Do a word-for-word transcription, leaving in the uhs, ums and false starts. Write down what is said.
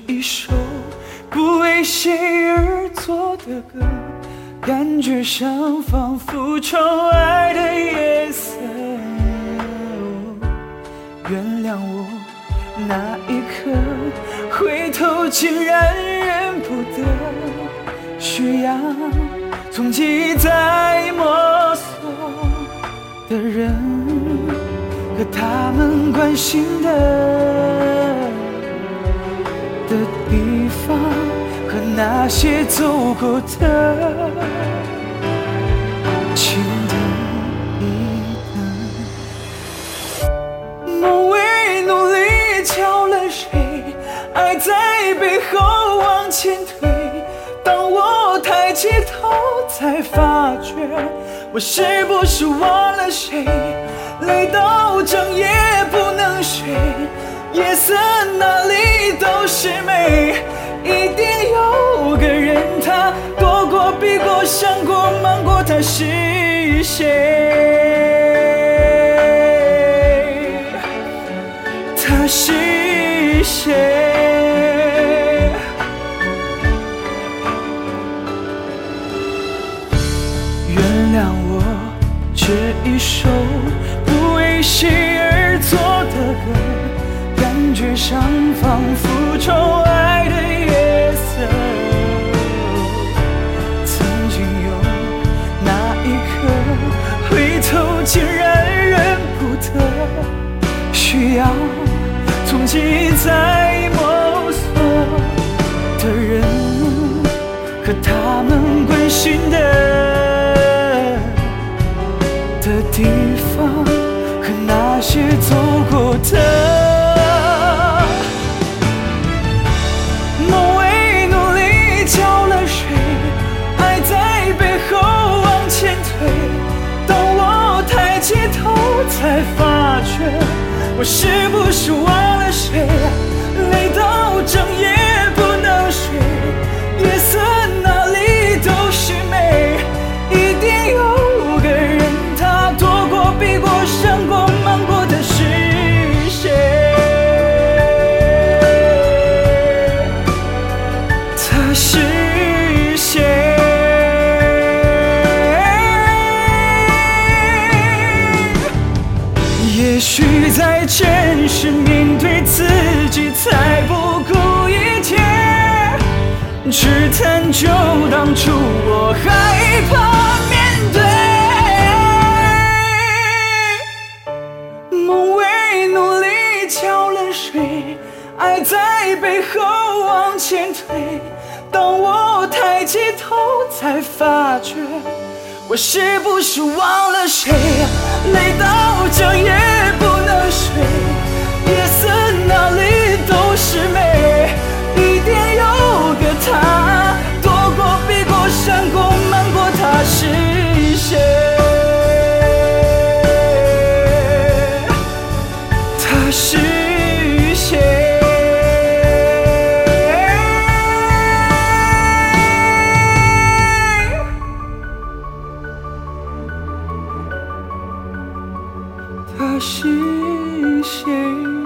一首不为谁而作的歌，感觉上仿佛窗外的夜色。原谅我那一刻回头竟然认不得，需要从记忆再摸索的人和他们关心的的地方，和那些走过的，请等一等。梦为努力浇了水，爱在背后往前推。当我抬起头，才发觉我是不是忘了谁？累到整夜不能睡，夜色哪里都是美。一定有个人，他躲过、避过、想过、瞒过，他是谁？他是谁？原谅我这一首不为谁而作的歌，感觉上仿佛窗外的夜色。曾经有那一刻回头竟然认不得，需要从记忆再摸索的人和他们关心的的地方，和那些走过的。梦为努力浇了水，爱在背后往前推。当我抬起头，才发觉我是不是忘了谁？累到整夜不能睡，夜色哪里都是美。一定有个人，他躲过、避过、想过、瞒过，他是谁？他是谁？也许在真实面对自己，才不顾一切，只探究当初我害怕面对。梦为努力浇了水，爱在背后往前推。当我抬起头，才发觉我是不是忘了谁？累到整夜不能睡，夜色哪里都是美。一定有个他，躲过、避过、闪过、瞒过，他是谁？他是谁？他是谁？